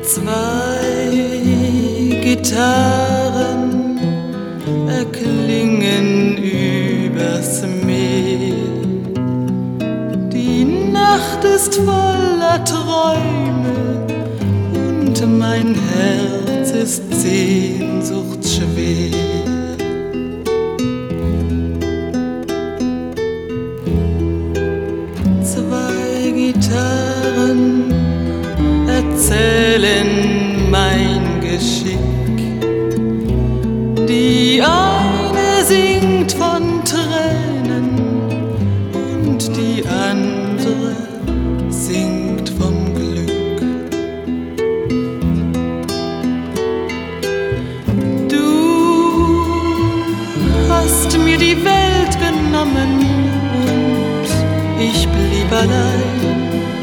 Zwei Gitarren erklingen übers Meer. Die Nacht ist voller Träume und mein Herz ist sehnsuchtsschwer. Zwei Gitarren erzählen mein Geschick. Die eine singt von Tränen und die andere singt vom Glück. Du hast mir die Welt genommen und ich blieb allein.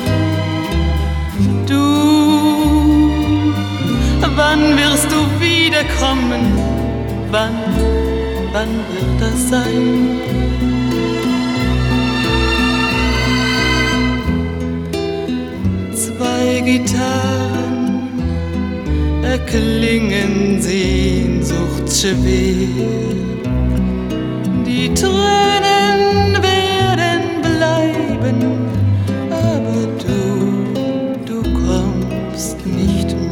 Wann wirst du wiederkommen? Wann wird das sein? Zwei Gitarren erklingen sehnsuchtsschwer. Die Tränen werden bleiben, aber du kommst nicht mehr.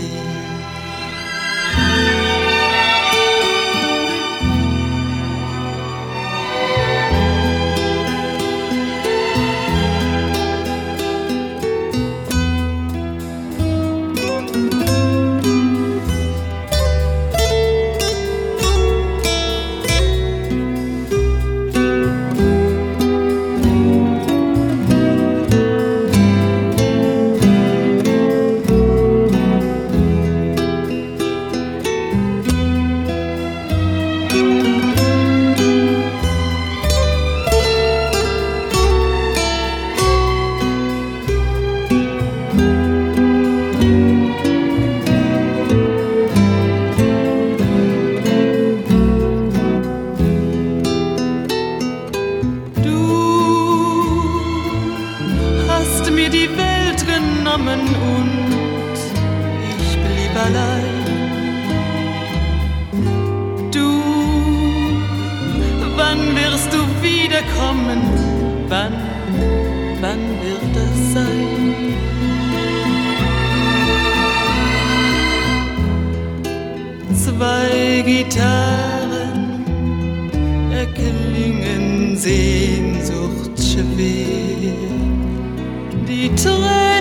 Mir die Welt genommen und ich blieb allein. Du, wann wirst du wiederkommen? Wann wird das sein? Zwei Gitarren erklingen sehnsuchtsschwer. Die Tränen